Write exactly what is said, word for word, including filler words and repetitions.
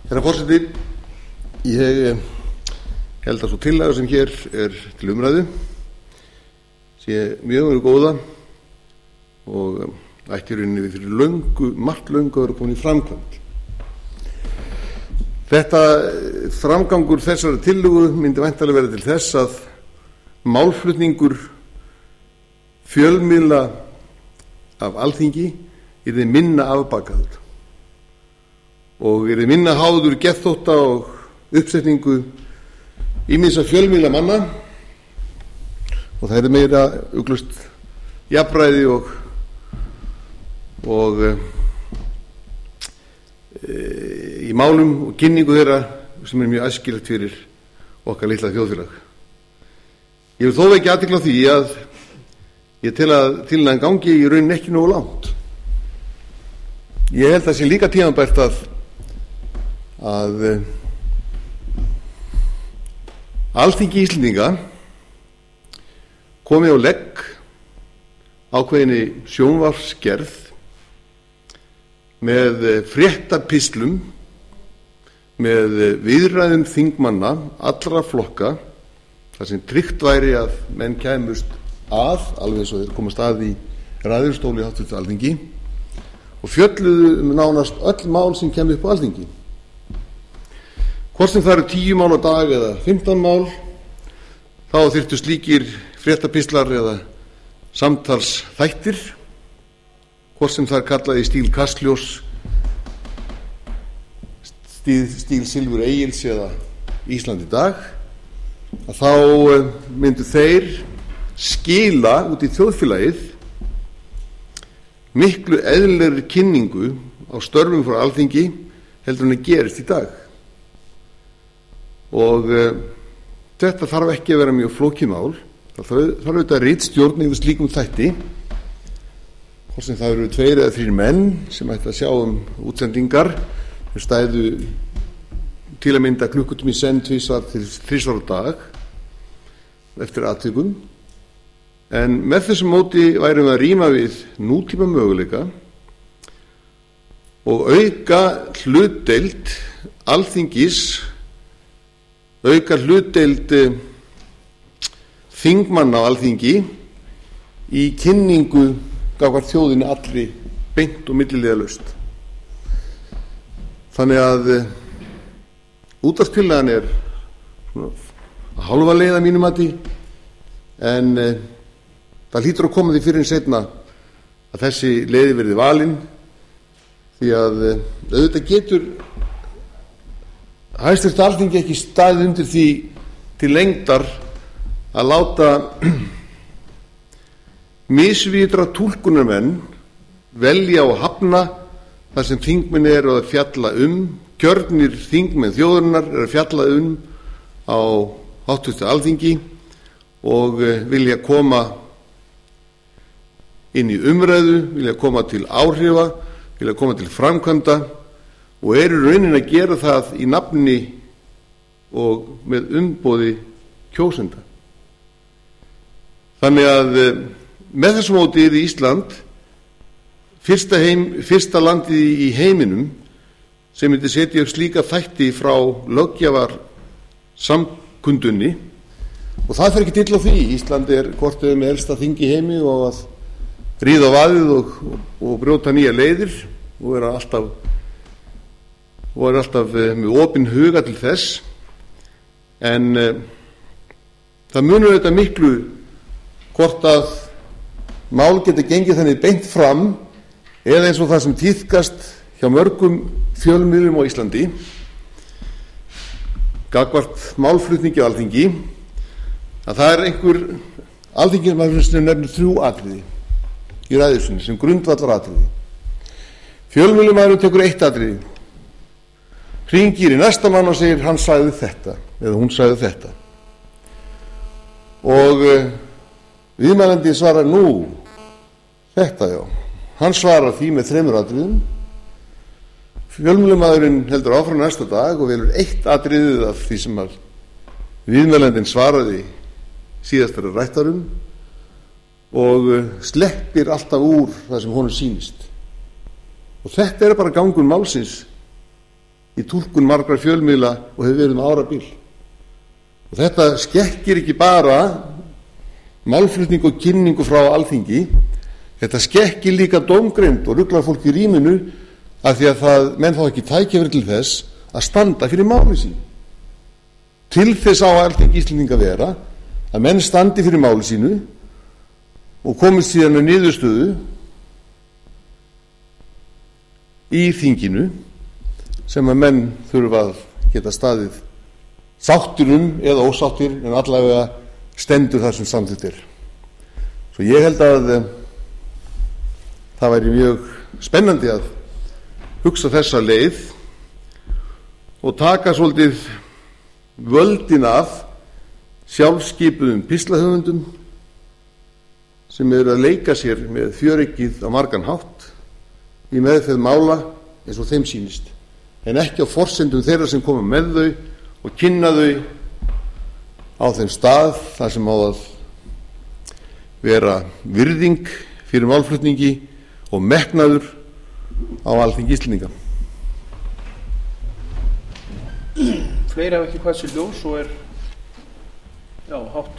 Herra forseti, ég held að svo tillaga sem hér er til umræðu sé mjög mjög góða og ætti í rauninni við fyrir löngu, margt löngu að vera komin í framkvæmd. Þetta framgangur þessari tillögu myndi væntanlega vera til þess að málflutningur fjölmiðla af Alþingi yrði minna afbakaður og yrði minna háður geðþótta og uppsetningu ýmissa fjölmiðla manna og það yrði meira uglust jafnræði og og e, í málum og kynningu þeirra sem er mjög æskilegt fyrir okkar litla þjóðfélag. Ég vil þó ekki athygli á því að ég tel að tillagan gangi í rauninni ekki nógu langt. Ég held að það sé líka tímabært að að Alþingi Íslendinga komi á legg ákveðinni sjónvarpsgerð með fréttapislum, með viðræðum þingmanna allra flokka þar sem tryggt væri að menn kæmust að, alveg eins og þeir komast að í ræðustóli háttvirtu Alþingi og fjölluðu um nánast öll mál sem kemur upp á Alþingi. Hvort sem það eru tíu mál á dag eða fimmtán mál, þá þyrftu slíkir fréttapislar eða samtalsþættir, hvort sem það er kallað í stíl Kastljós, stíl, stíl Silfur Egils eða Ísland í dag, að þá myndu þeir skila út í þjóðfélagið miklu eðlilegri kynningu á störfum frá Alþingi heldur en að gerist í dag. Og uh, þetta þarf ekki að vera mjög flókið mál. Það þarf auðvitað ritstjórn yfir slíkum þætti, hvort sem það eru tveir eða þrír menn sem ætti að sjá um útsendingar, þeir stæðu til að mynda klukkutími í senn tvisvar til þrisvar á dag eftir atvikum. En með þessum móti værum við að rýma við nútíma möguleika og auka hlutdeild Alþingis, auka hlutdeild þingmanna á Alþingi í kynningu gagnvart þjóðinni allri beint og milliliðalaust. Þannig að útvarpstillagan er að hálfa leið að mínu mati, en það hlýtur að koma því fyrir en seinna að þessi leiði verði valin, því að auðvitað getur hæstvirkt Alþingi ekki staðið undir því til lengdar að láta misvitra túlkunarmenn velja og hafna þar sem þingmenn eru að fjalla um, kjörnir þingmenn þjóðarinnar eru að fjalla um á háttvirtu Alþingi og vilja koma inn í umræðu, vilja koma til áhrifa, vilja koma til framkvæmda og eru raunin að gera það í nafni og með umboði kjósenda. Þannig að með þessum móti er Ísland fyrsta, heim, fyrsta landið í heiminum sem myndi setja upp slíka þætti frá löggjafar samkundunni, og það fer ekki til á því. Ísland er hvort eða með elsta þing í heimi og að ríða á vaðið og, og brjóta nýja leiðir og er alltaf og er alltaf með opinn huga til þess, en uh, það munur auðvitað miklu hvort að mál geta gengið þannig beint fram eða eins og það sem tíðkast hjá mörgum fjölmiðlum á Íslandi gagnvart málflutningi á Alþingi, að það er einhver Alþingi sem nefnir þrjú atriði í ræðu sinni sem grundvallar atriði. Fjölmiðlamaðurinn tekur eitt atriði, hringir í næsta mann og segir hann sagði þetta eða hún sagði þetta og uh, viðmælandi svarar nú þetta, já, hann svarar því með þremur atriðum. Fjölmiðlamaðurinn heldur áfram næsta dag og velur eitt atriðið af því sem að viðmælandinn svaraði síðastara rættarum og sleppir alltaf úr það sem honum sýnist. Og þetta er bara gangun málsins í túlkun margra fjölmiðla og hefur verið um árabil. Og þetta skekkir ekki bara málflutning og kynningu frá Alþingi, þetta skekkir líka dómgreind og ruglar fólk í rýminu af því að það, menn fá ekki tækifæri til þess að standa fyrir máli sín. Til þess á Alþingi Íslendinga að vera að menn standi fyrir máli sínu og komist síðan að niðurstöðu í þinginu sem að menn þurfa að geta staðið sáttir um eða ósáttir, en allavega stendur þar sem samþykkt er. Svo ég held að e, það væri mjög spennandi að hugsa þessa leið og taka svolítið völdin af sjálfskipuðum pislahöfundum sem eru að leika sér með fjöreggið á margan hátt í meðferð mála eins og þeim sýnist, en ekki á forsendum þeirra sem koma með þau og kynna þau á þeim stað þar sem á að vera virðing fyrir málflutningi og metnaður á Alþingi Íslendinga. Fleiri hafa ekki hvað sér ljós og er já, hátt